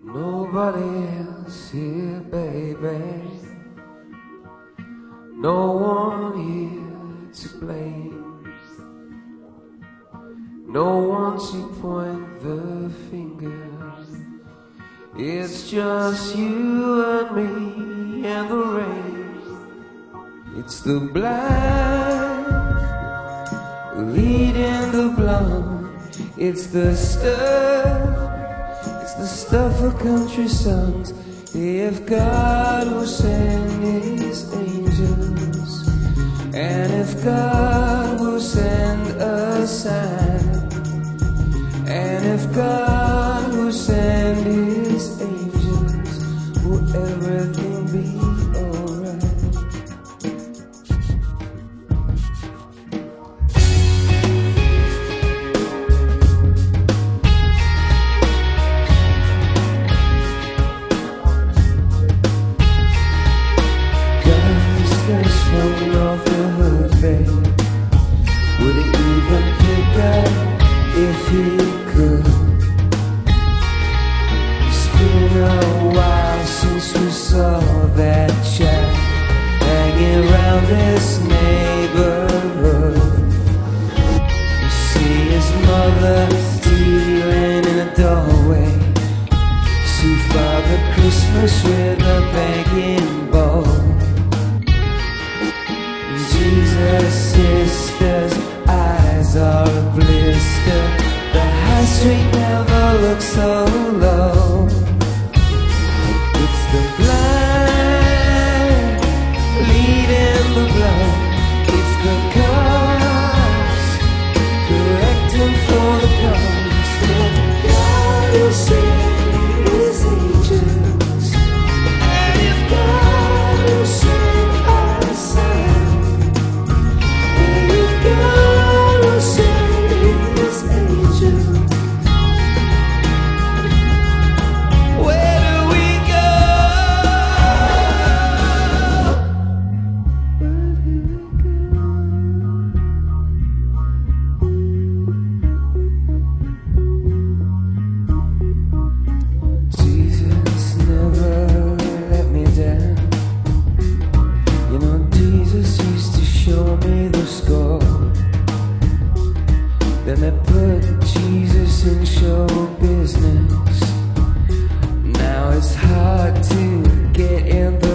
Nobody else here, baby. No one here to blame. No one to point the finger. It's just you and me and the rain. It's the blind leading the blind. It's the stuff of country songs. If God will send His angels, and if God will send a sign, and if God will send His angels, will everything be alright? Falling off the hood, babe. Would he even pick up if he could? It's been a while since we saw that chap hanging around this neighborhood. You see his mother dealing in a doorway. See Father Christmas with a begging bowl. Jesus' sister's eyes are a blister. The high street never looks so low. It's the blind leading the blind. It's the cars correcting for the cars. God will send His angels, and if God will send our sign, God will send His angels. Where do we go? Where do we go? Jesus never let me down. You know, Jesus used to show me the score. Then they put Jesus in show business. Now it's hard to get in the